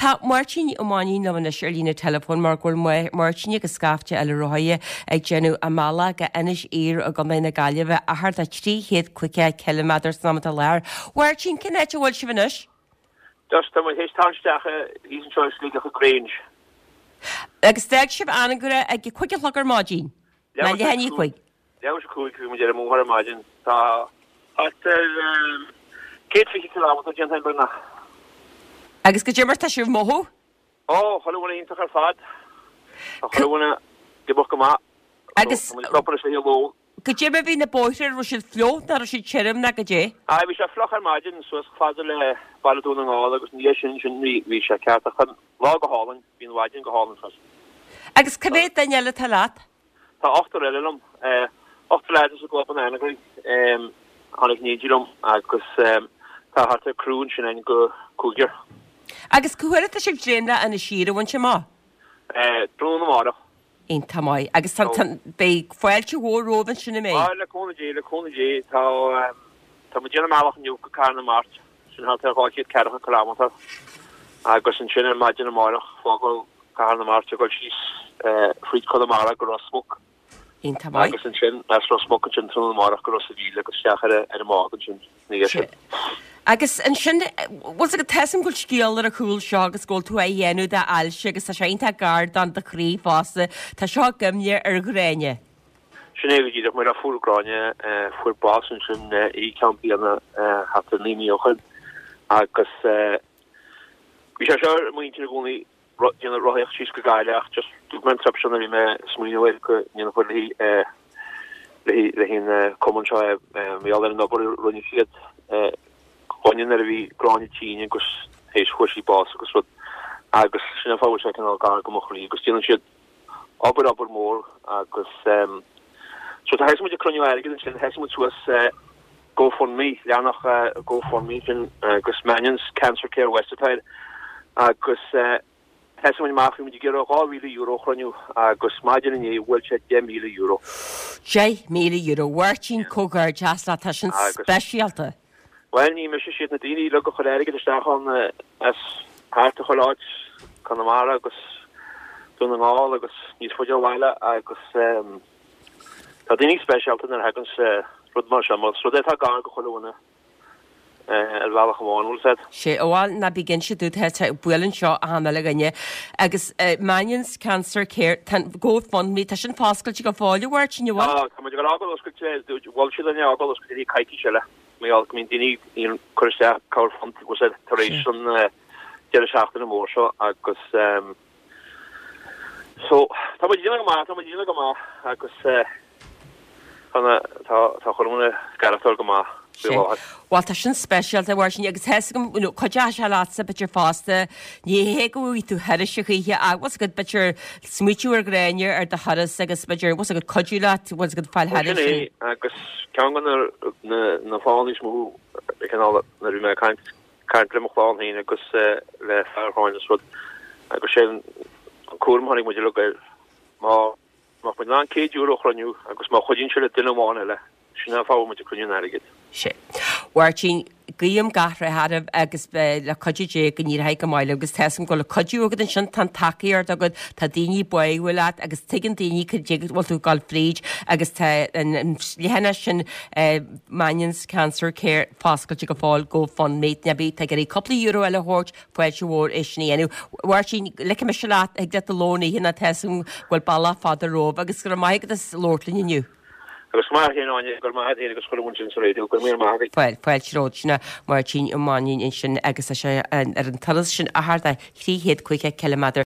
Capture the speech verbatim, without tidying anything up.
Tá Martin O'Mani na na Shirlína telefón mar ghfuil Martin agus scafte eile roihe ag genú amala go inis ír a go na galibh a hart a tríhéad cuice kilometr samata leir. Martin cinnéte bhfuil si bhanis? Just am hééis táisteach hís an choice líga a Grange. Agus steag sib anna gura ag cuice logar mágin. Na le henní chuig. Leabhar cuaig mu de móhar mágin tá at cé fi kilometr gentain buna. Agus go djimar tá sibh mothú? Ó, chohna ionach ar fad. Chohna gibach go má. Agus propar sé ló. go djimar bhí na bóithir ru siad flót na ru siad tírim na go dé? A bhí sé floch ar mágin so fáidir le bailún an gáil agus ní sin sin bhí sé ceart a chun lá go hálan bhín bhaidin go hálan fas. Agus cebé daile tá leat? Tá ochtar eilenom ochtar leidir sa glop an ainagraí hánig nídílumm agus tá hart a crún sin ein go cúgur. Agus cuair a sib dréimna an na síre bhain se má? Drún amara. Ein tamáid. Agus tan bé foiilte hór róban sinna mé? Ah, le cóna dé, le cóna dé, tá tá mu déanam máach an nniuca cá na mát, sin halt ar gáiciad ceadach a kilometr. Agus an sin ar maidin amárach, fágal cá na mát, agol síos fríd cod amara go rosmok. Ein tamáid. Agus an sin, as rosmok an sin trún amárach go rosavile, agus steachar ar a mág an sin, níga sin. Agus an sin, was a go tesim gúil scíal ar a cúil seo agus gúil tú a dhéanú de ailse agus a sénta gard an de chrí fása tá seo gymne ar gréine. Sin éh díach mar a fúráine fuair basan sin í campi anna hat a nííochan agus bhí sé seo muointe gúnaí déanana roiíocht síos go gaiileach just dúmen trepsna bhí me smíhfuil go níana fuí le hín common seo mé an nóbar runni fiad Onin er vi grani tíine gus héis chuí bas agus rud agus sinna fá se an gar go mochí agus tí si aber aber mór agus so he mu cruniu aige sin he mu tuas go for mí leannach go for mí sin gus Manions Cancer Care Westide agus he ma mu ge á mí euro chroniu agus maidin in bhfuil se de mí euro. sé mí euro Wartín cogar jazz lá tá sin speisialta. Well ní me si na daine le go choléige stachan as háte choláid kann mar agus dún an á agus níos foiide bhile agus tá daine speisialta ar hagans rud mar sem so dé tá gar go choúna ar bhela gomáinúil sé. sé óháil na bí gin si dút bulan seo a hána le ganne agus Manions Cancer Care go fan mí tá sin fáscail go fáile bhhair sin bhil? Tá go ágal go bhil si an ágal go dí caiiti se le. mé al min dini in chuiste cá fan was taréis an deachtain mór seo agus so tá dina go má tá dina go má agus tá chomna garachtar go má. Well tá sin speisial a bhhair sin agus he chuide se lása betir fásta níhé goí tú heiri se chuíthe agus go betir smuitiúar gréine ar de haras agus beidir was go codúla was go fáil heir agus cean gan na fáis mú na ru me kaint kaint limachláán hín agus le fearháin rud agus sé cuamhanig mu le má má mu ná céúr chroniu agus má chodín se le duineháin le sinna fá mu cruniú aige. sé. Wartín Guim gahra hadh agus le codidé go ní haig go maiile agus team go le codú agad an sin tan takeíart agad tá daoine buhfuile agus tuigen daoine chu bhil tú gáil fríd agus lehéna sin Manions Cancer Care fáscailte go fáil go fan méid nebí te gur í coppla euro eile hát foiilte mhór is snéanú. Wartín le me se leat ag de a lónaí hinna team bhfuil balla fád róh agus gur maigad is lóirliniu. agus mar héáine gur má agus choún sin réú gur mé má. Fuil fuilróna Martin O'Mani in sin agus sé ar an tal sin a hard a chríhéad chuige kilometr